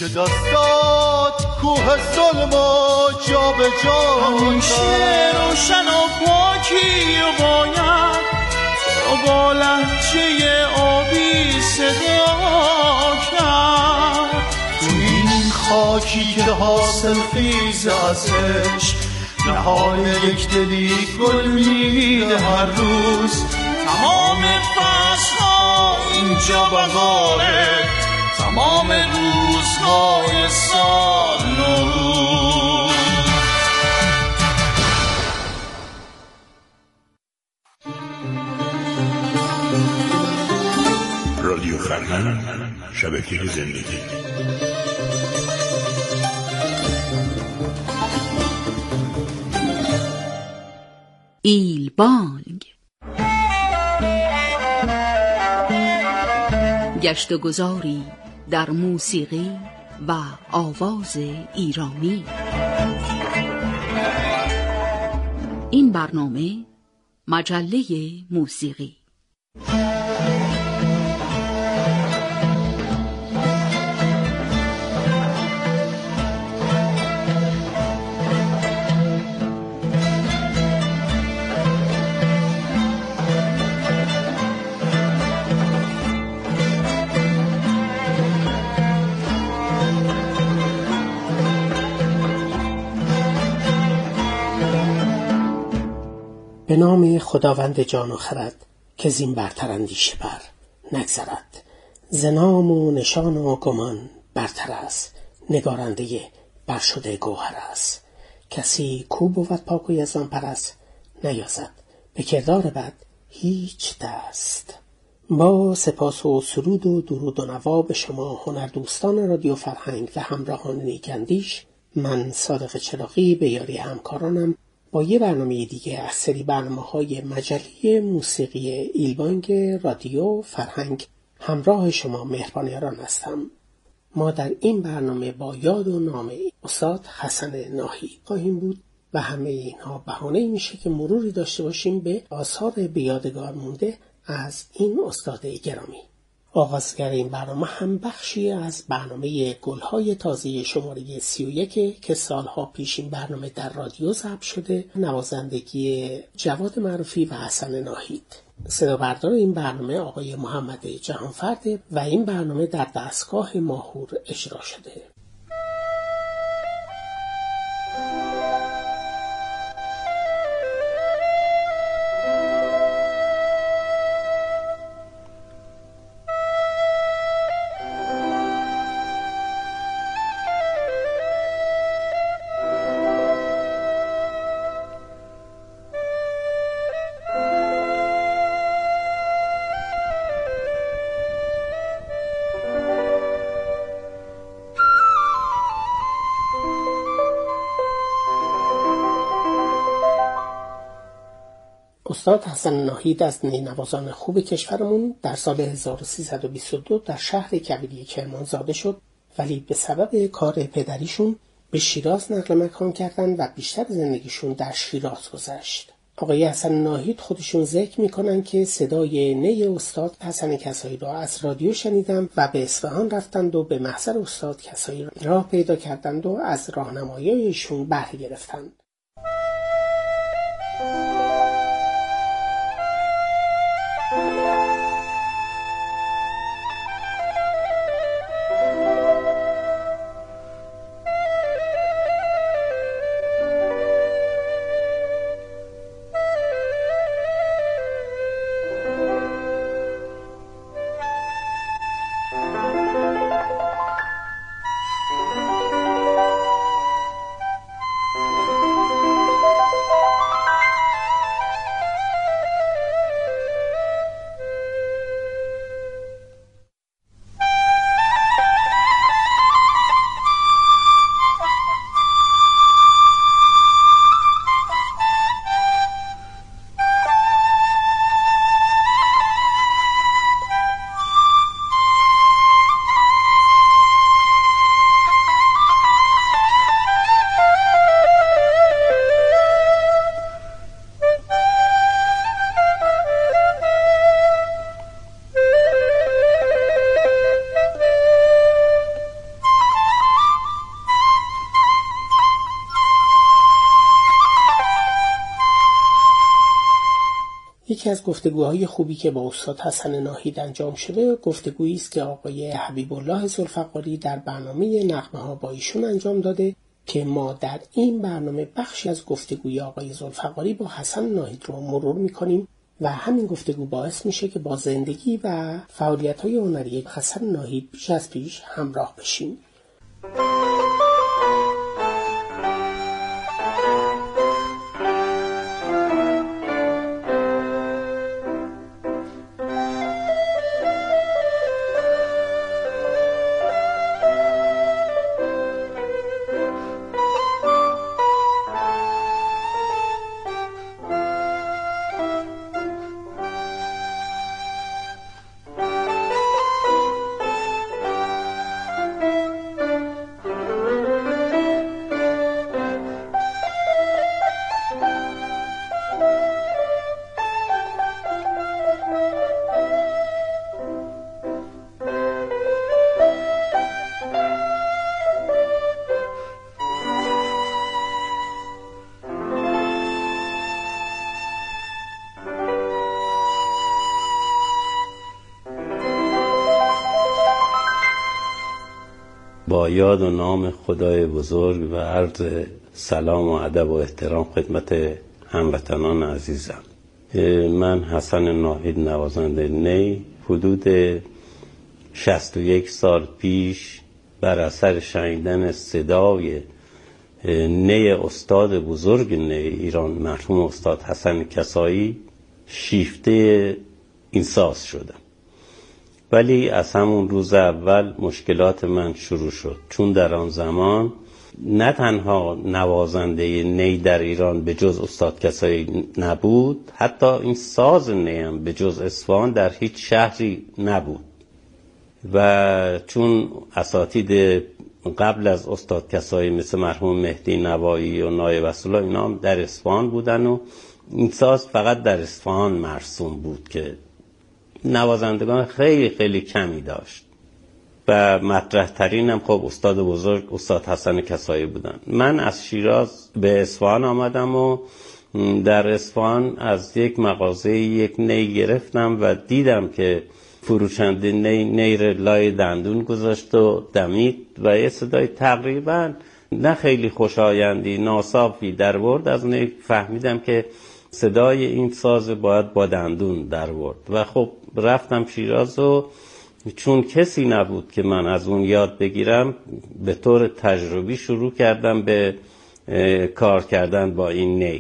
دستات کوه ظلم و جا به جا همیشه روشن و پاکی و باید تو با لحجه آبی صدا کرد. تو این خاکی که حاصل خیز از عشق، نهال یک دلی گل میده هر روز. تمام فصل‌ها اینجا بهاره، تمام روزهای سال نوروز. رادیو فرهنگ، شبکه زندگی. ایلبانگ، گشت و گذاری در موسیقی و آواز ایرانی. این برنامه مجله موسیقی. به نام خداوند جان و خرد که زین برتر اندیشه بر نگذرد. ز نام و نشان و گمان برتر است، نگارنده برشده گوهر است. کسی کو بود پاک و یزدان پرست، نیازد به کردار بد هیچ دست. با سپاس و سرود و درود و نوا به شما هنردوستان رادیو فرهنگ و همراهان نیک‌اندیش، من صادق چراغی به یاری همکارانم با یه برنامه دیگه از سری برنامه‌های مجله موسیقی ایلبانگ رادیو فرهنگ همراه شما مهربان یاران هستم. ما در این برنامه با یاد و نام استاد حسن ناهید خواهیم بود و همه اینها بهانه‌ای میشه که مروری داشته باشیم به آثار به یادگار مونده از این استاد گرامی. آغازگر این برنامه هم بخشی از برنامه گل‌های تازه شماره 31 که سالها پیش این برنامه در رادیو ضبط شده، نوازندگی جواد معروفی و حسن ناهید. صدا بردار این برنامه آقای محمد جهانفرد و این برنامه در دستگاه ماهور اجرا شده. استاد حسن ناهید از نینوازان خوب کشورمون در سال 1322 در شهر کویری کرمان زاده شد، ولی به سبب کار پدریشون به شیراز نقل مکان کردن و بیشتر زندگیشون در شیراز گذشت. آقای حسن ناهید خودشون ذکر میکنن که صدای نی استاد حسن کسایی را از رادیو شنیدن و به اصفهان رفتند و به محضر استاد کسایی راه پیدا کردند و از راهنمایی ایشون بهره گرفتند. یکی از گفتگوهای خوبی که با استاد حسن ناهید انجام شده گفتگویی است که آقای حبیب الله ذوالفقاری در برنامه نغمه ها با ایشون انجام داده که ما در این برنامه بخشی از گفتگوی آقای ذوالفقاری با حسن ناهید رو مرور می‌کنیم و همین گفتگو باعث میشه که با زندگی و فعالیت‌های هنری حسن ناهید بیش از پیش همراه بشیم. با یاد و نام خدای بزرگ و عرض سلام و ادب و احترام خدمت هموطنان عزیزم. من حسن ناهید نوازنده نی حدود 61 سال پیش بر اثر شنیدن صدای نی استاد بزرگ نی ایران مرحوم استاد حسن کسایی شیفته این ساز شدم. ولی از همون روز اول مشکلات من شروع شد، چون در آن زمان نه تنها نوازنده نی در ایران به جز استاد کسایی نبود، حتی این ساز نی هم به جز اصفهان در هیچ شهری نبود و چون اساتید قبل از استاد کسایی مثل مرحوم مهدی نوایی و نایب اسدالله اینا هم در اصفهان بودن و این ساز فقط در اصفهان مرسوم بود که نوازندگان خیلی خیلی کمی داشت و مطرح ترین هم خب استاد بزرگ استاد حسن کسایی بودن. من از شیراز به اصفهان آمدم و در اصفهان از یک مغازه یک نی گرفتم و دیدم که فروشنده نی رو لای دندون گذاشت و دمید و یه صدای تقریبا نه خیلی خوشایندی ناصافی در ورد از نی. فهمیدم که صدای این ساز باید با دندون در ورد و خب رفتم شیراز و چون کسی نبود که من از اون یاد بگیرم به طور تجربی شروع کردم به کار کردن با این نی.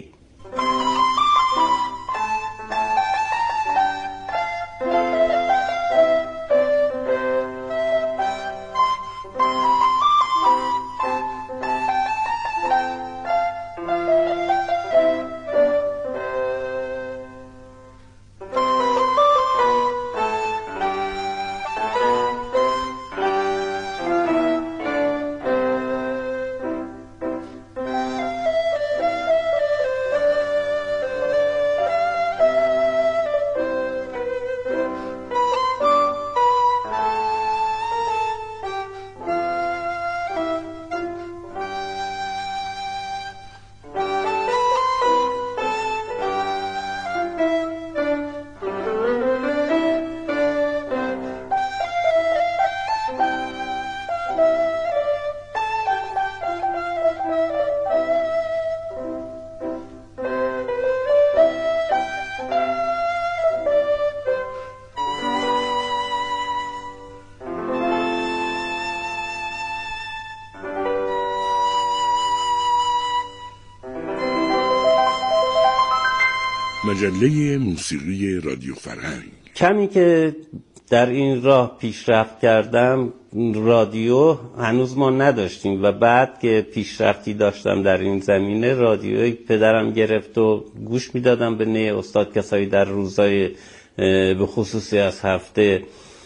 مجله موسیقی رادیو فرهنگ. کمی که در این راه پیشرفت کردم، رادیو هنوز ما نداشتیم و بعد که پیشرفتی داشتم در این زمینه، رادیوی پدرم گرفت و گوش میدادم به نی استاد کسایی در روزای به خصوصی از هفته.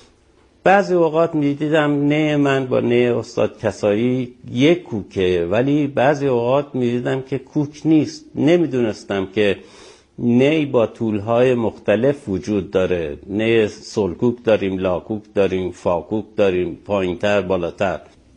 بعضی اوقات میدیدم نی من با نی استاد کسایی یک کوکه، ولی بعضی اوقات میدیدم که کوک نیست. نمیدونستم که نی با طولهای مختلف وجود داره. نی سلکوک داریم، لاکوک داریم، فاکوک داریم، پایینتر بالاتر،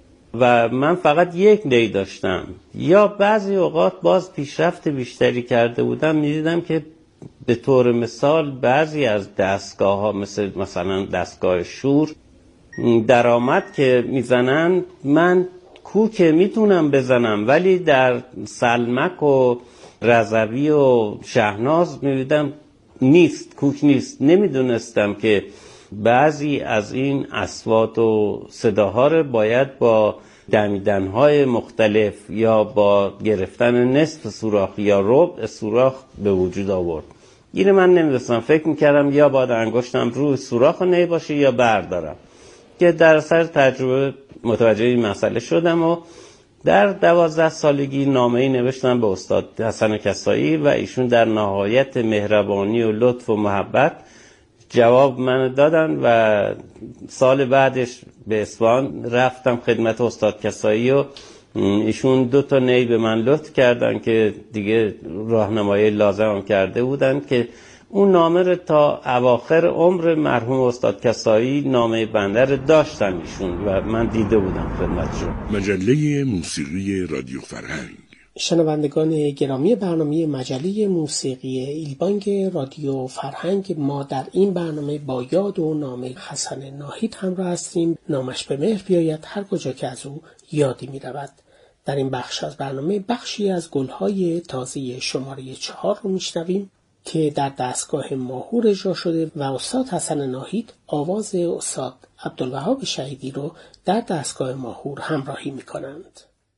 و من فقط یک نی داشتم. یا بعضی اوقات باز پیشرفت بیشتری کرده بودم، میدیدم که به طور مثال بعضی از دستگاه ها مثلا دستگاه شور درآمد که میزنن، من کوک میتونم بزنم ولی در سلمک و رضوی و شهناز میبینم نیست، کوک نیست. نمیدونستم که بعضی از این اصوات و صداها رو باید با دمیدن‌های مختلف یا با گرفتن نصف سوراخ یا ربع سوراخ به وجود آورد. اینو من نمیدونستم، فکر میکردم یا باید انگشتم روی سوراخ نی باشه یا بردارم، که در اثر تجربه متوجه این مسئله شدم و در 12 سالگی نامه‌ای نوشتم به استاد حسن کسایی و ایشون در نهایت مهربانی و لطف و محبت جواب من دادن و سال بعدش به اصفهان رفتم خدمت استاد کسایی و ایشون 2 نی به من لطف کردن که دیگه راهنمایی لازم کرده بودن که اون نامه رو تا اواخر عمر مرحوم استاد کسایی نامه بنده رو داشتن ایشون و من دیده بودم خدمتشون. مجله موسیقی رادیو فرهنگ. شنوندگان گرامی برنامه مجله موسیقی ایلبانگ رادیو فرهنگ، ما در این برنامه با یاد و نام حسن ناهید همراه هستیم. نامش به مهر بیاید هر کجا که از او یادی می رود. در این بخش از برنامه بخشی از گلهای تازه شماره 4 رو می شنویم که در دستگاه ماهور اجرا شده و استاد حسن ناهید آواز استاد عبدالوهاب شهیدی رو در دستگاه ماهور همراهی می کنند.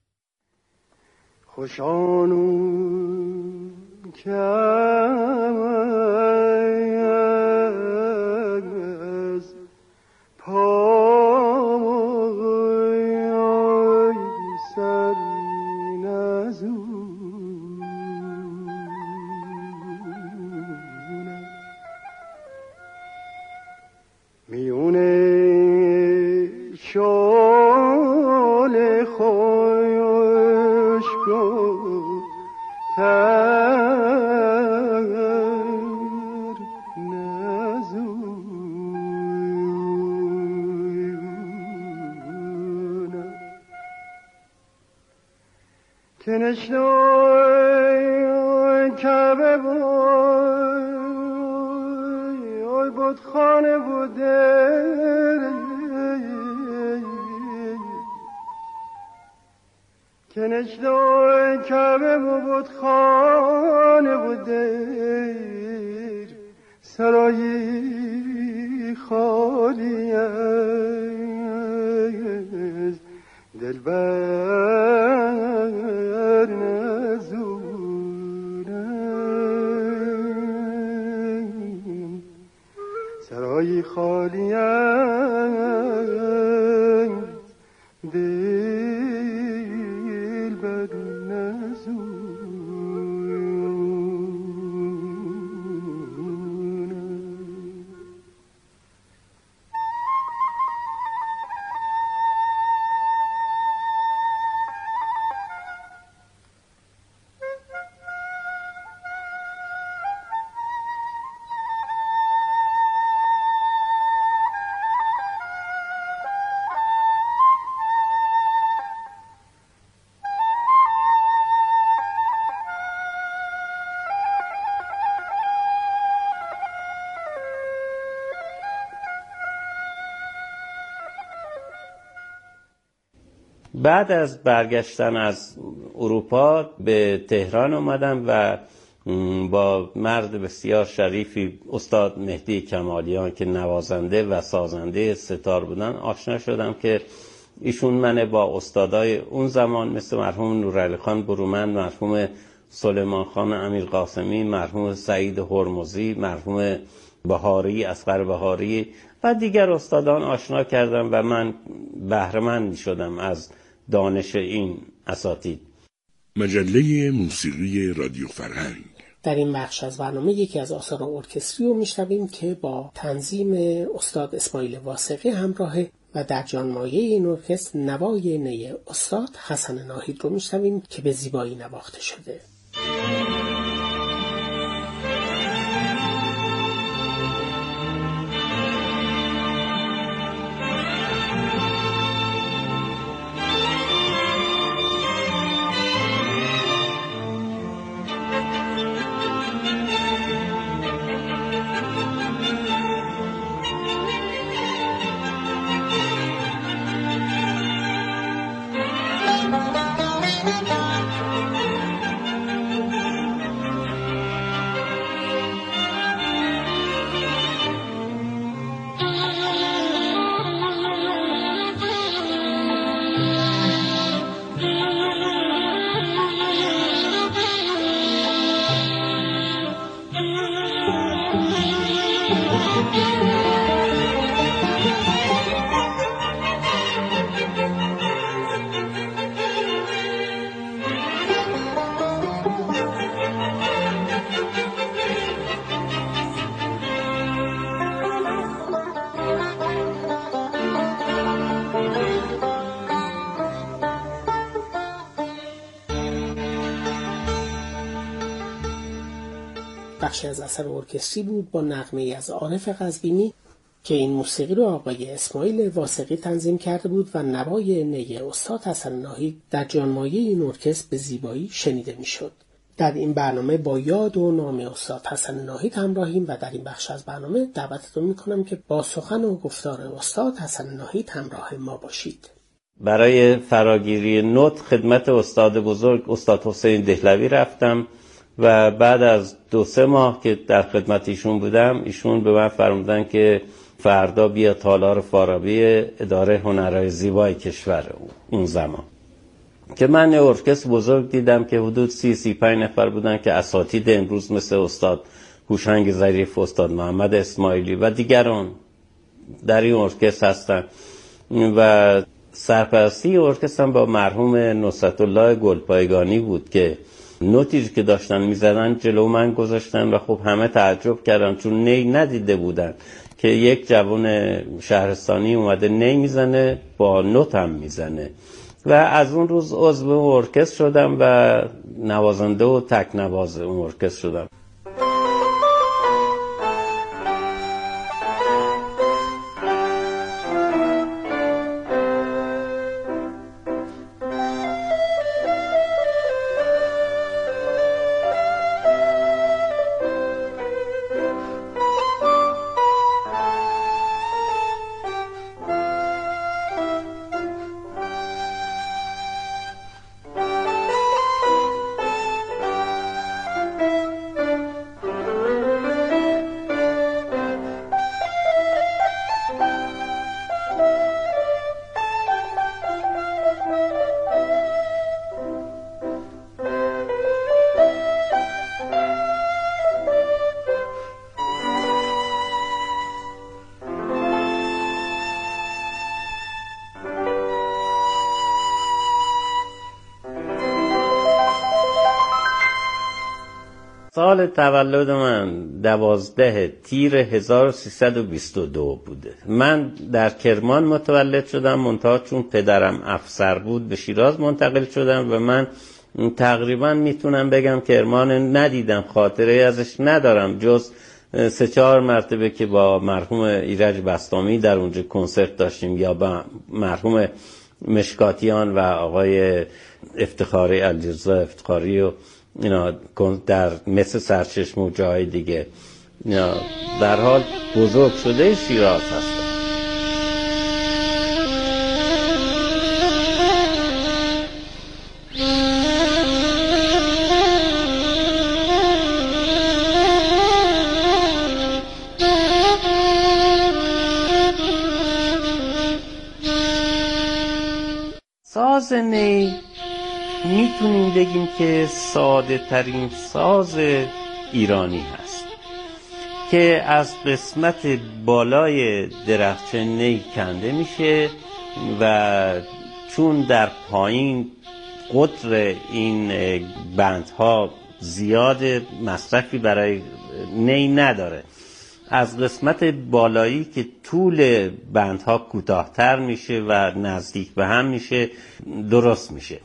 خوشانو که از پای سر نزونه میونه شال خوشگو تر نزونه که نشنای کعبه بای بود خانه بوده که نشنای کعبه بود خانه بوده سرایی خالی از دلبر نزونه سرایی خالی از دلبر نزونه. بعد از برگشتن از اروپا به تهران اومدم و با مرد بسیار شریفی استاد مهدی کمالیان که نوازنده و سازنده ستار بودن آشنا شدم که ایشون من با استادای اون زمان مثل مرحوم نورعلی خان برومند، مرحوم سلیمان خان امیر قاسمی، مرحوم سعید هرمزی، مرحوم بهاری اصغر بهاری و دیگر استادان آشنا کردم و من بهره‌مند شدم از دانش این اساتید. مجله موسیقی رادیو فرهنگ. در این بخش از برنامه یکی از آثار ارکستری رو میشنویم که با تنظیم استاد اسماعیل واسقی همراهه و در جانمایه این ارکستر نوای نی استاد حسن ناهید رو میشنویم که به زیبایی نواخته شده. بخشی از اثر ارکستری بود با نغمه‌ای از عارف قزوینی که این موسیقی رو آقای اسماعیل واثقی تنظیم کرده بود و نوای نی استاد حسن ناهید در جانمایه این ارکستر به زیبایی شنیده میشد. در این برنامه با یاد و نام استاد حسن ناهید همراهیم و در این بخش از برنامه دعوتتون میکنم که با سخن و گفتار استاد حسن ناهید همراه ما باشید. برای فراگیری نوت خدمت استاد بزرگ استاد حسین دهلوی رفتم و بعد از 2-3 ماه که در خدمت ایشون بودم، ایشون به من فرمودن که فردا بیا تالار فارابی اداره هنرهای زیبای کشور اون زمان، که من یه ارکستر بزرگ دیدم که حدود 30-35 نفر بودن که اساتید امروز مثل استاد هوشنگ ظریف، استاد محمد اسماعیلی و دیگران در این ارکستر هستن و سرپرستی ارکستر با مرحوم نصرت الله گلپایگانی بود که نوتی که داشتن میزدن جلو من گذاشتن و خب همه تعجب کردن چون نی ندیده بودن که یک جوان شهرستانی اومده نی میزنه با نوت هم میزنه و از اون روز عضو ارکستر شدم و نوازنده و تک نواز اون ارکستر شدم. سال تولد من 12 تیر 1322 بوده. من در کرمان متولد شدم، منتها چون پدرم افسر بود به شیراز منتقل شدم و من تقریبا میتونم بگم کرمان ندیدم، خاطره ازش ندارم جز 3-4 مرتبه که با مرحوم ایرج بسطامی در اونجا کنسرت داشتیم یا با مرحوم مشکاتیان و آقای افتخاری علیرضا افتخاری و اینا در مثل سرچشمه و جای دیگه. در حال بزرگ شده شیراز هستم. ساز نی میتونیم بگیم که ساده ترین ساز ایرانی هست که از قسمت بالای درخچه نی کنده میشه و چون در پایین قطر این بندها زیاد مصرفی برای نی نداره، از قسمت بالایی که طول بندها کوتاه‌تر میشه و نزدیک به هم میشه درست میشه.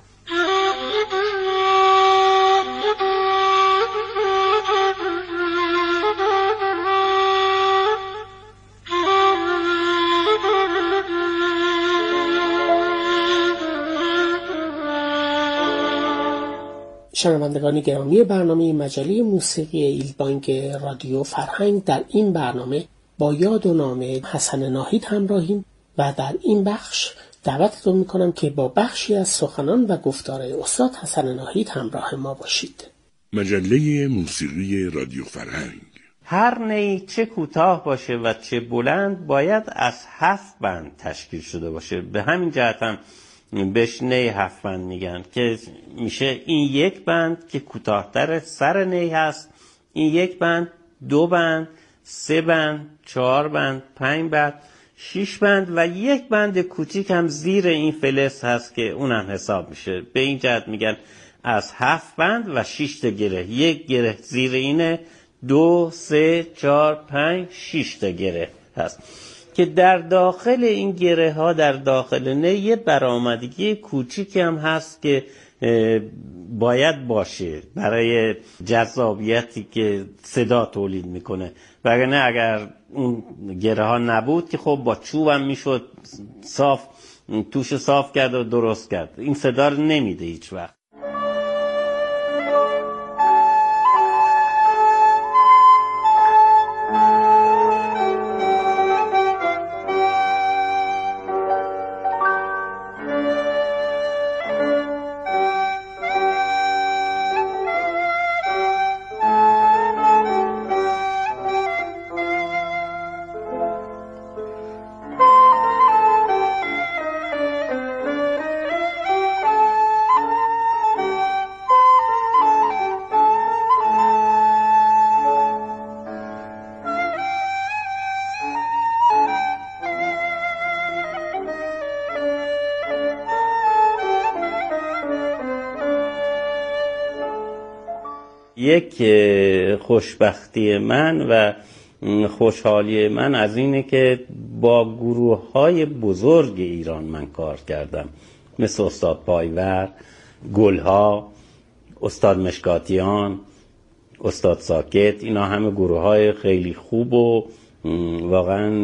شنوندگان گرامی برنامه مجله موسیقی ایلبانگ رادیو فرهنگ، در این برنامه با یاد و نام حسن ناهید همراهیم و در این بخش دعوتتون میکنم که با بخشی از سخنان و گفتار استاد حسن ناهید همراه ما باشید. مجله موسیقی رادیو فرهنگ. هر نی چه کوتاه باشه و چه بلند باید از 7 بند تشکیل شده باشه. به همین جهت هم بهش نی 7 بند میگن که میشه این یک بند که کوتاه‌تر سر نی هست، این یک بند، 2 بند، 3 بند، 4 بند، 5 بند، 6 بند و یک بند کوچیک هم زیر این فلز هست که اونم حساب میشه. به این جهت میگن از 7 بند و 6 تا گره. یک گره زیر اینه، 2 3 4 5 6 تا گره هست که در داخل این گره ها در داخل نه یه برآمدگی کوچیکی هم هست که باید باشه برای جذابیتی که صدا تولید میکنه، وگرنه اگر اون گره ها نبود که خب با چوبم میشد صاف توش صاف کرد و درست کرد، این صدا رو نمیده هیچ وقت. یک خوشبختی من و خوشحالی من از اینه که با گروه‌های بزرگ ایران من کار کردم، مثل استاد پایور، گلها، استاد مشکاتیان، استاد ساکت. اینا همه گروه‌های خیلی خوب و واقعا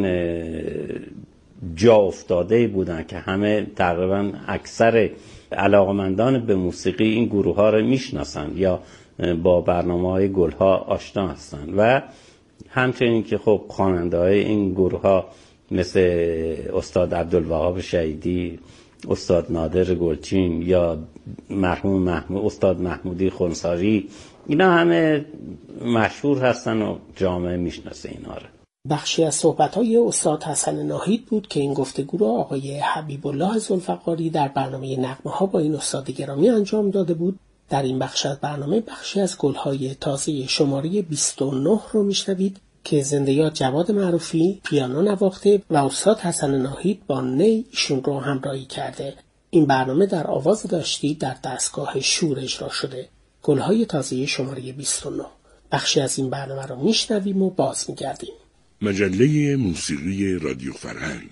جا افتاده بودن که همه تقریبا اکثر علاقمندان به موسیقی این گروه‌ها رو میشناسن یا با برنامه‌های گلها آشنا هستن. و همچنین که خب خواننده‌های این گروه‌ها مثل استاد عبدالوهاب شهیدی، استاد نادر گلچین یا مرحوم استاد محمودی خنساری، اینا همه مشهور هستن و جامعه میشناسه اینا رو. بخشی از صحبت‌های استاد حسن ناهید بود که این گفتگو را آقای حبیب الله ذوالفقاری در برنامه نغمه‌ها با این استاد گرامی انجام داده بود. در این بخش از برنامه بخشی از گل‌های تازه شماره 29 رو میشنوید که زنده یاد جواد معروفی پیانو نواخته و استاد حسن ناهید با نی ایشون رو همراهی کرده. این برنامه در آواز داشتی در دستگاه شور اجرا شده. گل‌های تازه شماره 29. بخشی از این برنامه رو میشنویم و باز میگردیم. مجله موسیقی رادیو فرهنگ.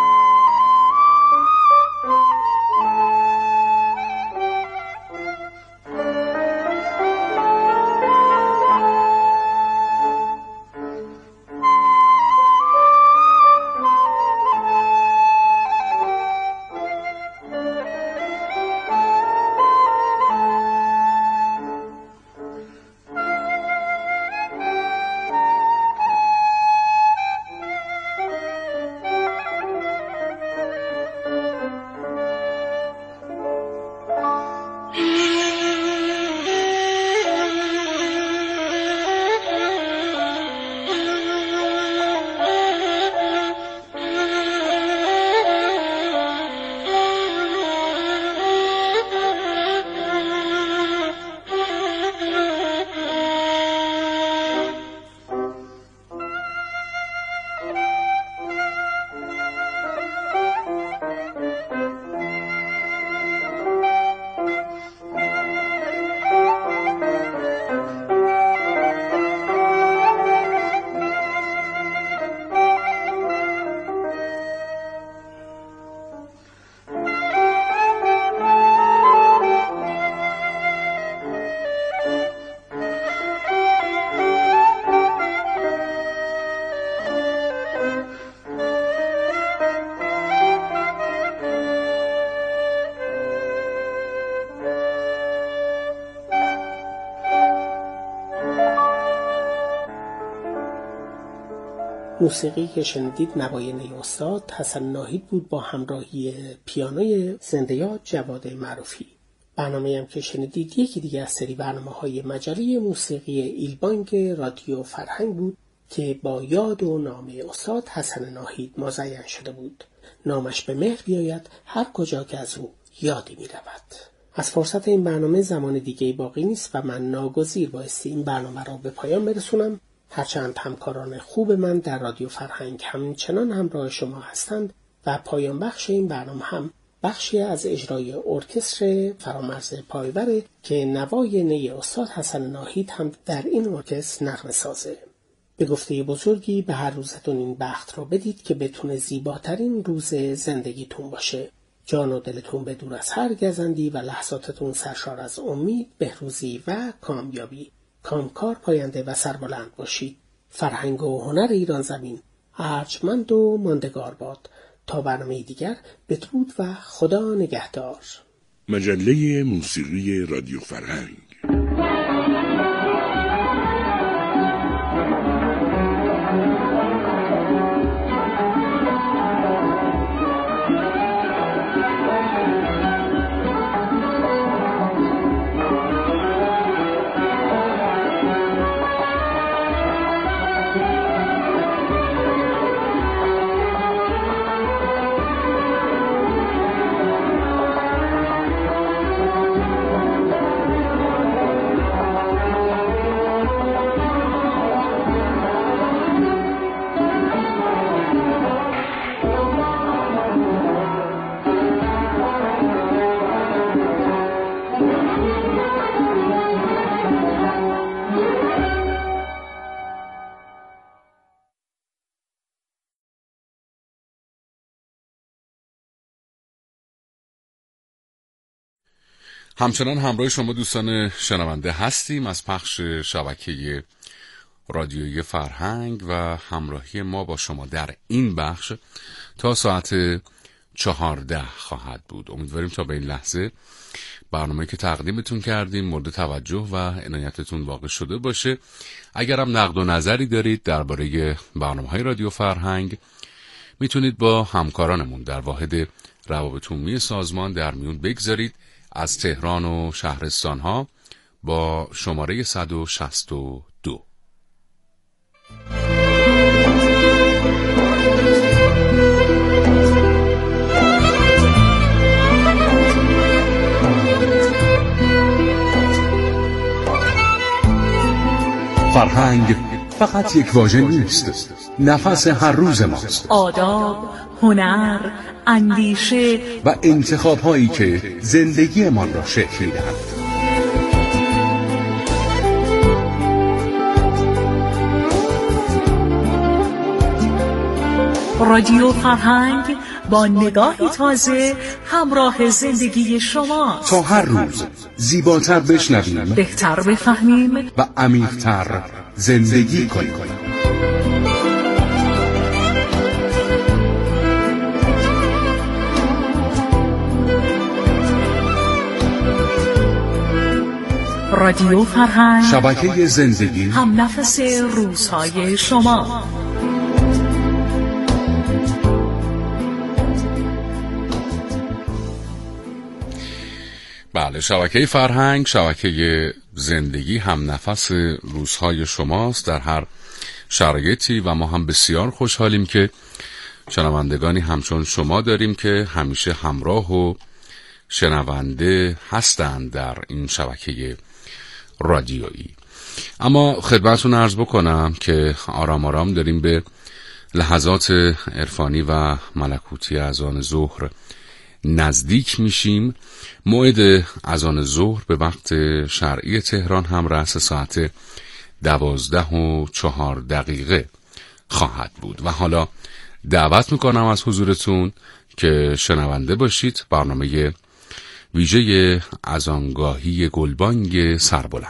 موسیقی که شنیدید نوای نی استاد حسن ناهید بود با همراهی پیانوی زنده یاد جواد معروفی. برنامه هم که شنیدید یکی دیگه از سری برنامه‌های مجله موسیقی ایلبانگ رادیو فرهنگ بود که با یاد و نام استاد حسن ناهید مزین شده بود. نامش به مهر بیاید هر کجا که از او یادی می رود. از فرصت این برنامه زمان دیگه باقی نیست و من ناگزیر بایستی این برنامه را به پایان برسونم. هرچند همکاران خوب من در رادیو فرهنگ همچنان همراه شما هستند و پایان بخش این برنامه هم بخشی از اجرای ارکستر فرامرز پایوره که نوای نی استاد حسن ناهید هم در این ارکستر نغمه سازه. به گفته بزرگی به هر روزتون این بخت رو بدید که بتونه زیباترین روز زندگیتون باشه. جان و دلتون به دور از هر گزندی و لحظاتتون سرشار از امید، بهروزی و کامیابی. کامکار، پاینده و سربلند باشید. فرهنگ و هنر ایران زمین ارجمند و ماندگار باد. تا برنامه دیگر، بدرود و خدا نگهدار. مجله موسیقی رادیو فرهنگ. همچنان همراه شما دوستان شنونده هستیم از پخش شبکه رادیویی فرهنگ و همراهی ما با شما در این بخش تا ساعت 14 خواهد بود. امیدواریم تا به این لحظه برنامه‌ای که تقدیمتون کردیم مورد توجه و عنایتتون واقع شده باشه. اگر هم نقد و نظری دارید درباره برنامه‌های رادیو فرهنگ، میتونید با همکارانمون در واحد روابط عمومی سازمان در میون بگذارید. از تهران و شهرستان‌ها با شماره 162. فرهنگ فقط یک واژه نیست، نفس هر روز ماست. آداب، هنر، اندیشه و انتخاب‌هایی که زندگیمان را شکل می‌دهند. رادیو فرهنگ با نگاهی تازه همراه زندگی شما، تا هر روز زیباتر بشنویم، بهتر بفهمیم و عمیق‌تر زندگی کنیم. رادیو فرهنگ، شبکه زندگی، هم نفس روزهای شما. بله، شبکه فرهنگ، شبکه زندگی، هم نفس روزهای شماست در هر شرایطی و ما هم بسیار خوشحالیم که شنوندگانی همچون شما داریم که همیشه همراه و شنونده هستند در این شبکه رادیویی. اما خدمتتون عرض بکنم که آرام آرام داریم به لحظات عرفانی و ملکوتی اذان ظهر نزدیک میشیم. موعد اذان ظهر به وقت شرعی تهران هم رأس ساعت 12:04 خواهد بود و حالا دعوت میکنم از حضورتون که شنونده باشید برنامه ویژه اذانگاهی گلبانگ سربلند.